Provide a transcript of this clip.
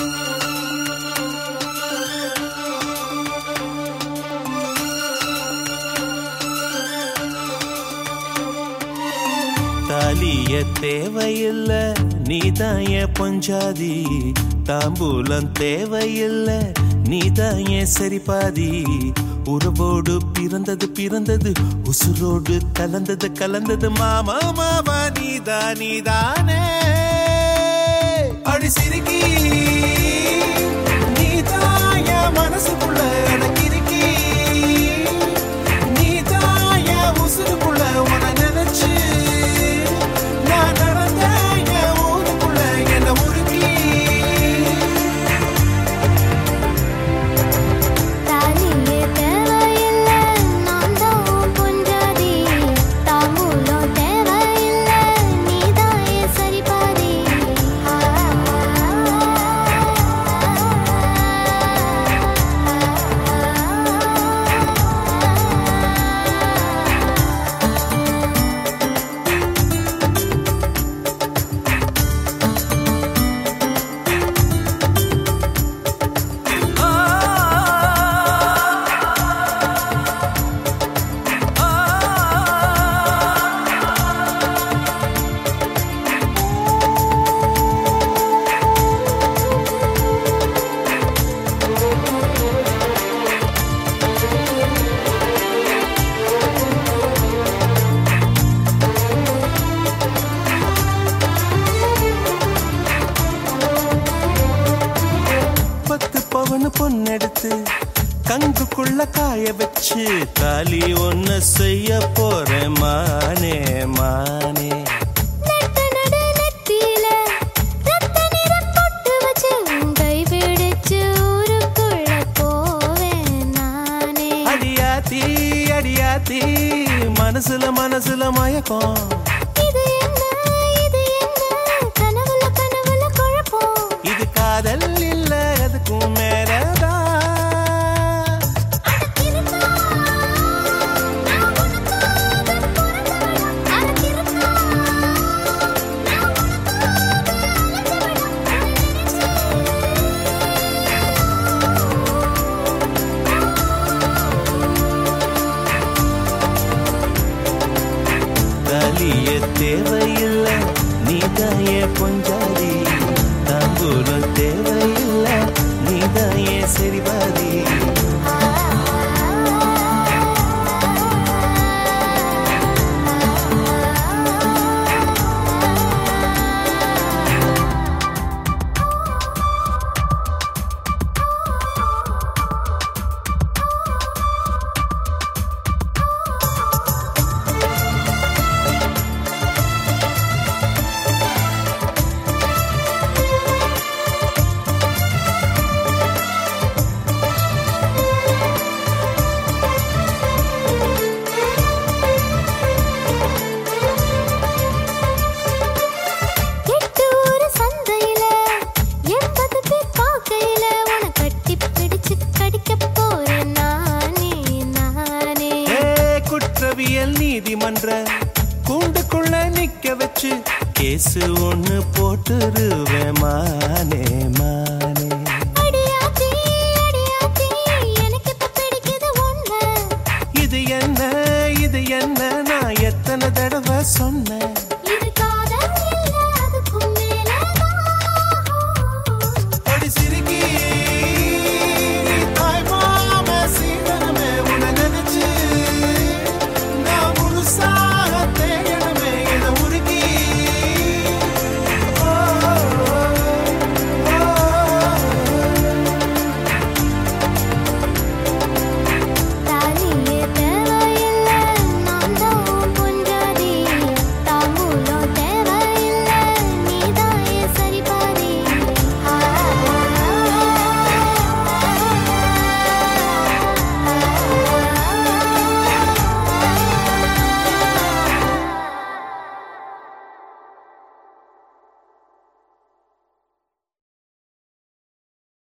தாலிய தேவையில்ல நீதாய பொஞ்சாதி, தாம்பூலம் தேவையில்ல நீதாய சரிபாதி. உறவோடு பிறந்தது பிறந்தது, உசுரோடு கலந்தது கலந்தது, மாமா மாமா நீதானே. அடி சிரிக்கி நீதாய மனசுக்குள்ள அடக்கிருக்கி, நீதாய உசுருக்குள்ள உன நினைச்சு நான் நடந்த ஊருக்குள்ள என்ன முறுக்கி. பொண்ணெடுத்து கங்குக்குள்ள காய வச்சு தாலி ஒன்னு செய்ய போறேன் மானே மானே. அடியாத்தி அடியாத்தி மனசுல மனசுல மயக்கம், இது காதல் இல்ல அதுக்கும் மேலதான். தாலிய தேவையில்ல நீதாய பொஞ்சாதி, தாம்பூலம் தேவையில்ல நீதாய சரிபாதி. நீதிமன்ற கூண்டுக்குள்ள நிக்க வச்சு கேசு ஒண்ணு போட்டுருவேன் மானே மானே. இது என்ன நான் எத்தனை தடவை சொன்னேன்.